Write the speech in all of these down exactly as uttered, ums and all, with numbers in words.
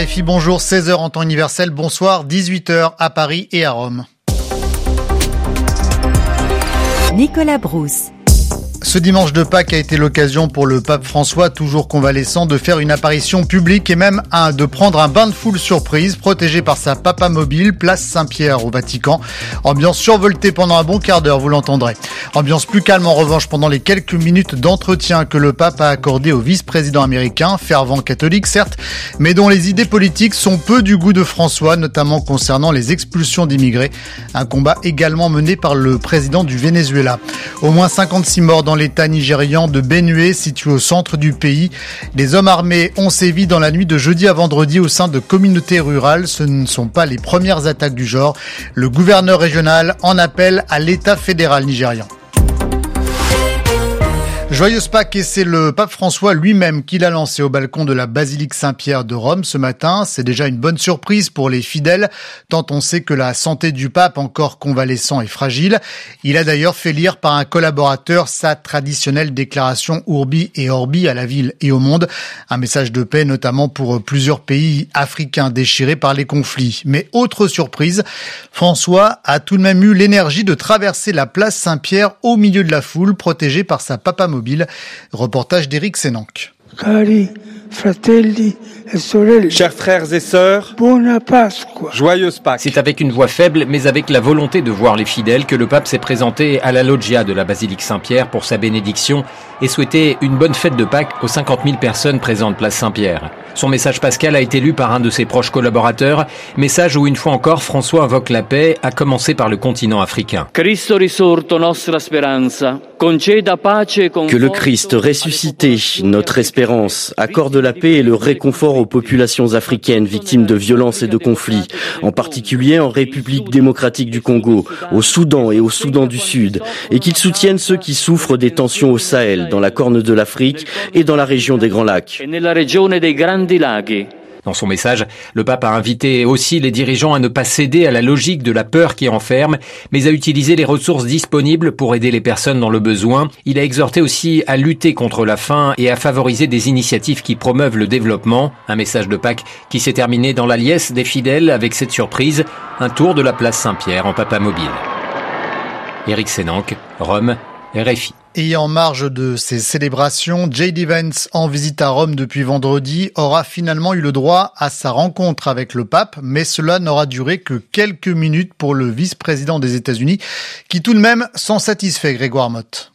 R F I, bonjour, seize heures en temps universel, bonsoir, dix-huit heures à Paris et à Rome. Nicolas Brousse. Ce dimanche de Pâques a été l'occasion pour le pape François, toujours convalescent, de faire une apparition publique et même un, de prendre un bain de foule surprise, protégé par sa papamobile, place Saint-Pierre au Vatican. Ambiance survoltée pendant un bon quart d'heure, vous l'entendrez. Ambiance plus calme en revanche pendant les quelques minutes d'entretien que le pape a accordé au vice-président américain, fervent catholique certes, mais dont les idées politiques sont peu du goût de François, notamment concernant les expulsions d'immigrés. Un combat également mené par le président du Venezuela. Au moins cinquante-six morts dans l'état nigérian de Benue, situé au centre du pays. Des hommes armés ont sévi dans la nuit de jeudi à vendredi au sein de communautés rurales. Ce ne sont pas les premières attaques du genre. Le gouverneur régional en appelle à l'État fédéral nigérian. Joyeuse Pâques, et c'est le pape François lui-même qui l'a lancé au balcon de la basilique Saint-Pierre de Rome ce matin. C'est déjà une bonne surprise pour les fidèles, tant on sait que la santé du pape, encore convalescent, est fragile. Il a d'ailleurs fait lire par un collaborateur sa traditionnelle déclaration Urbi et Orbi à la ville et au monde. Un message de paix notamment pour plusieurs pays africains déchirés par les conflits. Mais autre surprise, François a tout de même eu l'énergie de traverser la place Saint-Pierre au milieu de la foule, protégé par sa papamobile. Reportage d'Éric Sénanque. Cari fratelli e sorelle, chers frères et sœurs, buona Pasqua. Joyeuse Pâques. C'est avec une voix faible, mais avec la volonté de voir les fidèles, que le pape s'est présenté à la loggia de la basilique Saint-Pierre pour sa bénédiction et souhaité une bonne fête de Pâques aux cinquante mille personnes présentes place Saint-Pierre. Son message pascal a été lu par un de ses proches collaborateurs, message où une fois encore François invoque la paix, à commencer par le continent africain. Que le Christ ressuscité, notre espérance, accorde la paix et le réconfort aux populations africaines victimes de violences et de conflits, en particulier en République démocratique du Congo, au Soudan et au Soudan du Sud, et qu'il soutienne ceux qui souffrent des tensions au Sahel, dans la Corne de l'Afrique et dans la région des Grands Lacs. Dans son message, le pape a invité aussi les dirigeants à ne pas céder à la logique de la peur qui enferme, mais à utiliser les ressources disponibles pour aider les personnes dans le besoin. Il a exhorté aussi à lutter contre la faim et à favoriser des initiatives qui promeuvent le développement. Un message de Pâques qui s'est terminé dans la liesse des fidèles avec cette surprise, un tour de la place Saint-Pierre en papamobile. Éric Sénanque, Rome, R F I. Et en marge de ces célébrations, J D Vance, en visite à Rome depuis vendredi, aura finalement eu le droit à sa rencontre avec le pape, mais cela n'aura duré que quelques minutes pour le vice-président des États-Unis, qui tout de même s'en satisfait, Grégoire Motte.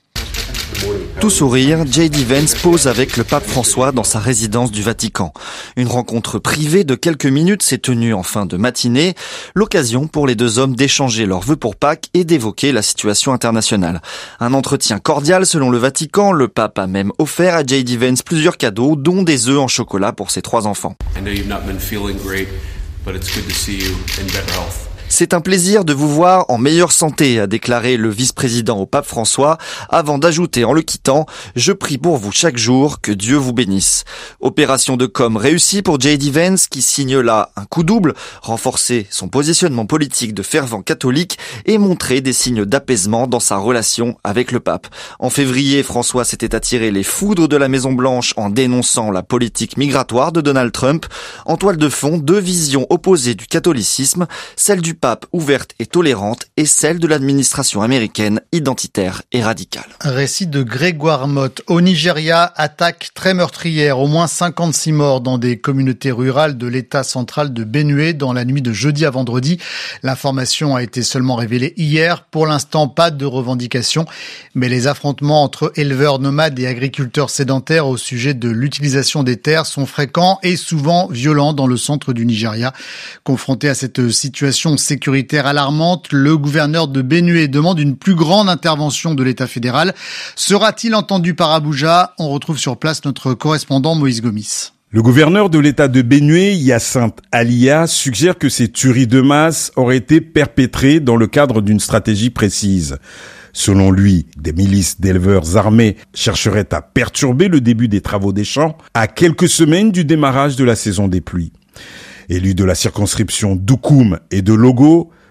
Tout sourire, J D Vance pose avec le pape François dans sa résidence du Vatican. Une rencontre privée de quelques minutes s'est tenue en fin de matinée, l'occasion pour les deux hommes d'échanger leurs vœux pour Pâques et d'évoquer la situation internationale. Un entretien cordial selon le Vatican, le pape a même offert à J D Vance plusieurs cadeaux, dont des œufs en chocolat pour ses trois enfants. I know you've not been feeling great, but it's good to see you in better health. C'est un plaisir de vous voir en meilleure santé, a déclaré le vice-président au pape François, avant d'ajouter en le quittant « Je prie pour vous chaque jour, que Dieu vous bénisse ». Opération de com réussie pour J D Vance, qui signe là un coup double, renforcer son positionnement politique de fervent catholique et montrer des signes d'apaisement dans sa relation avec le pape. En février, François s'était attiré les foudres de la Maison-Blanche en dénonçant la politique migratoire de Donald Trump. En toile de fond, deux visions opposées du catholicisme, celle du pape ouverte et tolérante et celle de l'administration américaine identitaire et radicale. Récit de Grégoire Motte. Au Nigeria, attaque très meurtrière. Au moins cinquante-six morts dans des communautés rurales de l'État central de Benue dans la nuit de jeudi à vendredi. L'information a été seulement révélée hier. Pour l'instant, pas de revendication. Mais les affrontements entre éleveurs nomades et agriculteurs sédentaires au sujet de l'utilisation des terres sont fréquents et souvent violents dans le centre du Nigeria. Confronté à cette situation sécuritaire alarmante, le gouverneur de Benue demande une plus grande intervention de l'État fédéral. Sera-t-il entendu par Abuja ? On retrouve sur place notre correspondant Moïse Gomis. Le gouverneur de l'État de Benue, Hyacinthe Alia, suggère que ces tueries de masse auraient été perpétrées dans le cadre d'une stratégie précise. Selon lui, des milices d'éleveurs armés chercheraient à perturber le début des travaux des champs à quelques semaines du démarrage de la saison des pluies. Élus de la circonscription d'Oukoum et de Logo,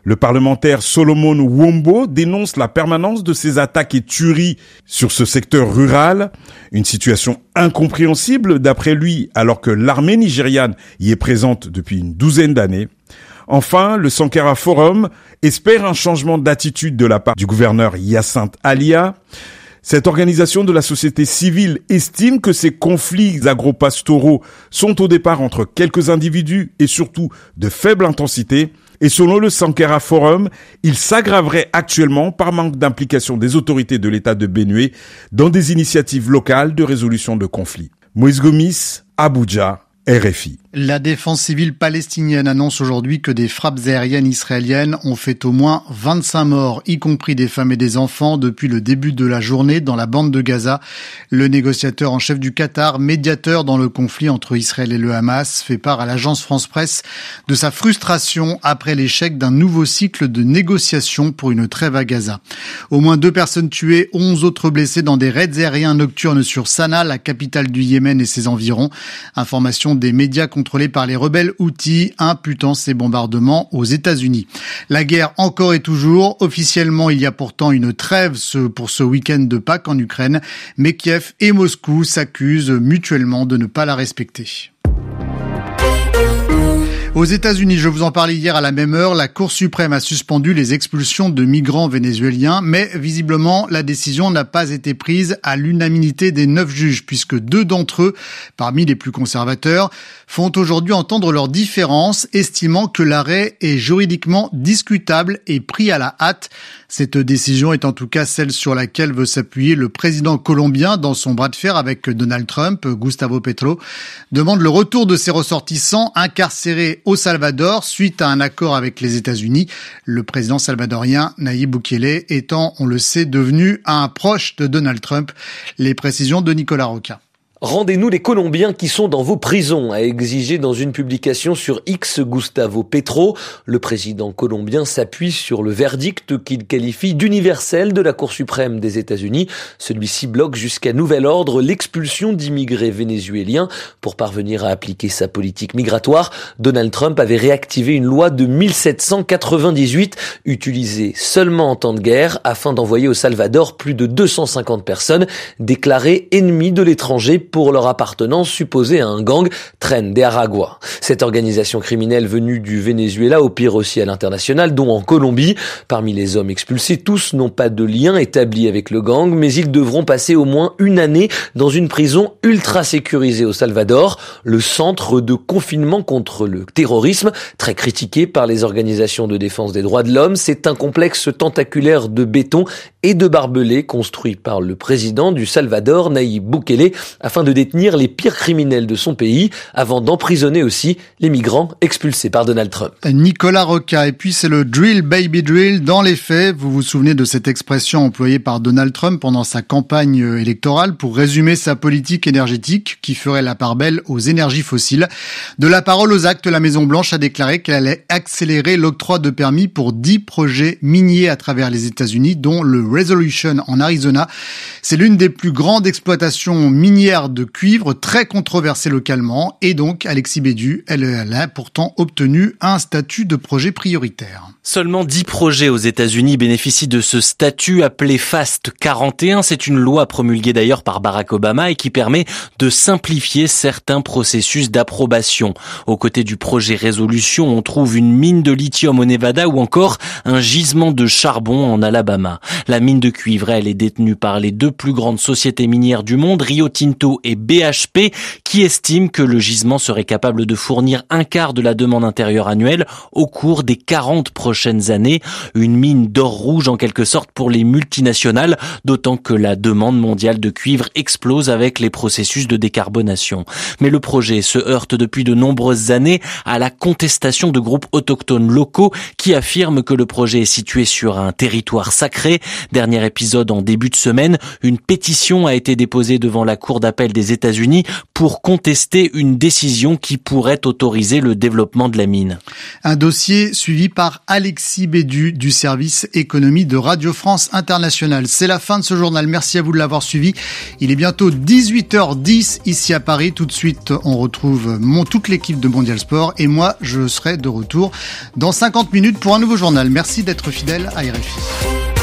Le parlementaire Solomon Wombo dénonce la permanence de ces attaques et tueries sur ce secteur rural, une situation incompréhensible d'après lui alors que l'armée nigériane y est présente depuis une douzaine d'années. Enfin, le Sankara Forum espère un changement d'attitude de la part du gouverneur Hyacinthe Alia. Cette organisation de la société civile estime que ces conflits agro-pastoraux sont au départ entre quelques individus et surtout de faible intensité. Et selon le Sankara Forum, ils s'aggraveraient actuellement par manque d'implication des autorités de l'État de Benue dans des initiatives locales de résolution de conflits. Moïse Gomis, Abuja, R F I. La défense civile palestinienne annonce aujourd'hui que des frappes aériennes israéliennes ont fait au moins vingt-cinq morts, y compris des femmes et des enfants, depuis le début de la journée dans la bande de Gaza. Le négociateur en chef du Qatar, médiateur dans le conflit entre Israël et le Hamas, fait part à l'agence France-Presse de sa frustration après l'échec d'un nouveau cycle de négociations pour une trêve à Gaza. Au moins deux personnes tuées, onze autres blessées dans des raids aériens nocturnes sur Sanaa, la capitale du Yémen et ses environs. Information des médias contrôlés par les rebelles Houthis, imputant ces bombardements aux États-Unis. La guerre encore et toujours. Officiellement, il y a pourtant une trêve pour ce week-end de Pâques en Ukraine, mais Kiev et Moscou s'accusent mutuellement de ne pas la respecter. Aux États-Unis, je vous en parlais hier à la même heure, la Cour suprême a suspendu les expulsions de migrants vénézuéliens, mais visiblement, la décision n'a pas été prise à l'unanimité des neuf juges, puisque deux d'entre eux, parmi les plus conservateurs, font aujourd'hui entendre leurs différences, estimant que l'arrêt est juridiquement discutable et pris à la hâte. Cette décision est en tout cas celle sur laquelle veut s'appuyer le président colombien dans son bras de fer avec Donald Trump. Gustavo Petro demande le retour de ses ressortissants incarcérés au Salvador suite à un accord avec les États-Unis. Le président salvadorien Nayib Bukele étant, on le sait, devenu un proche de Donald Trump. Les précisions de Nicolas Roca. Rendez-nous les Colombiens qui sont dans vos prisons, a exigé dans une publication sur X Gustavo Petro. Le président colombien s'appuie sur le verdict qu'il qualifie d'universel de la Cour suprême des États-Unis. Celui-ci bloque jusqu'à nouvel ordre l'expulsion d'immigrés vénézuéliens. Pour parvenir à appliquer sa politique migratoire, Donald Trump avait réactivé une loi de mille sept cent quatre-vingt-dix-huit, utilisée seulement en temps de guerre, afin d'envoyer au Salvador plus de deux cent cinquante personnes déclarées ennemies de l'étranger pour leur appartenance supposée à un gang, Tren de Aragua. Cette organisation criminelle venue du Venezuela opère aussi à l'international, dont en Colombie. Parmi les hommes expulsés, tous n'ont pas de lien établi avec le gang, mais ils devront passer au moins une année dans une prison ultra sécurisée au Salvador, le centre de confinement contre le terrorisme, très critiqué par les organisations de défense des droits de l'homme. C'est un complexe tentaculaire de béton et de barbelés construit par le président du Salvador, Nayib Bukele, afin de détenir les pires criminels de son pays, avant d'emprisonner aussi les migrants expulsés par Donald Trump. Nicolas Roca, et puis c'est le drill baby drill dans les faits. Vous vous souvenez de cette expression employée par Donald Trump pendant sa campagne électorale pour résumer sa politique énergétique qui ferait la part belle aux énergies fossiles. De la parole aux actes, la Maison-Blanche a déclaré qu'elle allait accélérer l'octroi de permis pour dix projets miniers à travers les États-Unis, dont le Resolution en Arizona. C'est l'une des plus grandes exploitations minières de cuivre, très controversée localement, et donc Alexis Bédu, elle, elle a pourtant obtenu un statut de projet prioritaire. Seulement dix projets aux États-Unis bénéficient de ce statut appelé FAST quarante et un. C'est une loi promulguée d'ailleurs par Barack Obama et qui permet de simplifier certains processus d'approbation. Aux côtés du projet Résolution, on trouve une mine de lithium au Nevada ou encore un gisement de charbon en Alabama. La mine de cuivre, elle est détenue par les deux plus grandes sociétés minières du monde, Rio Tinto et B H P, qui estiment que le gisement serait capable de fournir un quart de la demande intérieure annuelle au cours des quarante prochaines années. Une mine d'or rouge en quelque sorte pour les multinationales, d'autant que la demande mondiale de cuivre explose avec les processus de décarbonation. Mais le projet se heurte depuis de nombreuses années à la contestation de groupes autochtones locaux qui affirment que le projet est situé sur un territoire sacré. Dernier épisode en début de semaine, une pétition a été déposée devant la cour d'appel d'appel des États-Unis pour contester une décision qui pourrait autoriser le développement de la mine. Un dossier suivi par Alexis Bédu du service économie de Radio France Internationale. C'est la fin de ce journal. Merci à vous de l'avoir suivi. Il est bientôt dix-huit heures dix ici à Paris. Tout de suite, on retrouve mon, toute l'équipe de Mondial Sport et moi, je serai de retour dans cinquante minutes pour un nouveau journal. Merci d'être fidèle à R F I.